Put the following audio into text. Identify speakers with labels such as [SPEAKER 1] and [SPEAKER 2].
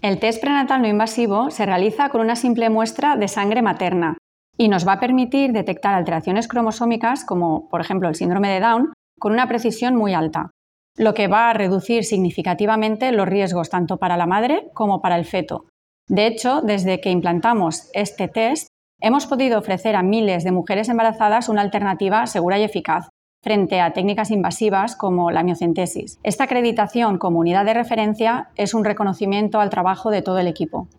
[SPEAKER 1] El test prenatal no invasivo se realiza con una simple muestra de sangre materna y nos va a permitir detectar alteraciones cromosómicas como, por ejemplo, el síndrome de Down, con una precisión muy alta, lo que va a reducir significativamente los riesgos tanto para la madre como para el feto. De hecho, desde que implantamos este test, hemos podido ofrecer a miles de mujeres embarazadas una alternativa segura y eficaz frente a técnicas invasivas como la miocentesis. Esta acreditación como unidad de referencia es un reconocimiento al trabajo de todo el equipo.